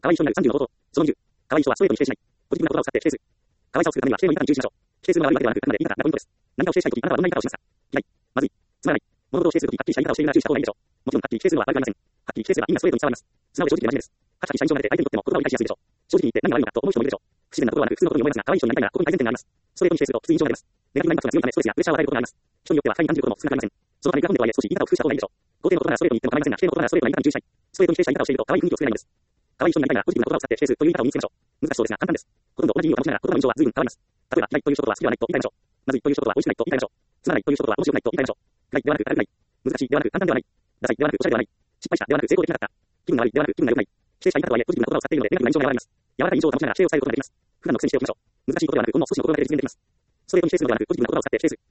可愛い人になる30の冒頭。その20。可愛い人はストレートに否定しない。ポジティブな言葉を使って否定する。可愛さを作るためには否定の言い方に注意しましょう。否定するのが悪いわけではなく、あくまで豊かなポイントです。何かを否定したいとき、あなたはどんな言い方をしますか？嫌い、まずい、つまらない。物事を否定するとき、はっきりした言い方をしているなら注意した方がいいでしょう。もちろん、はっきり否定するのは悪くありません。はっきり否定すれば意味がストレートに伝わります。素直で正直で真面目です。はっきりした印象が出て相手にとっても言葉を理解しやすいでしょう。正直に言って何が悪いのかと思う人もいるでしょう。不自然なことはなく普通のことに思いますが、可愛い人になりたいならここに改善点があります。ストレートに否定するときつい印象が出ます。ネガティブなインパクトが強いためストレスやプレッシャーを与えることがあります。人によっては不快に感じることも少なくありません。そのためグラフンデとはいえ少し言い方を工夫した方がいいでしょう。肯定のことならストレートに言っても構いませんが、否定のことならストレートな言い方に注意したい。ストレートに否定した言い方をしていると可愛い雰囲気を作れないのです。可愛い人になりたいならポジティブな言葉を使って否定するという言い方を身につけましょう。難しそうですが簡単です。ほとんど同じ意味を醸しながら言葉の印象は随分変わります。例えば、嫌いという一言は好きではないと言い換えましょう。まずいという一言は美味しくないと言い換えましょう。つまらないという一言は面白くないと言い換えましょう。嫌いではなく辛くない。難しいではなく簡単ではない。ダサいではなくおしゃれではない。失敗したではなく成功できなかった。気分が悪いではなく気分が良くない。否定した言い方とはいえポジティブな言葉を使っているのでネガティブな印象が和らぎます。柔らかい印象を保ちながら否定を伝えることができます。普段の癖にしておきましょう。難しいことではなくほんの少しの心がけで実現できます。ストレートに否定するのではなくポジティブな言葉を使って否定する。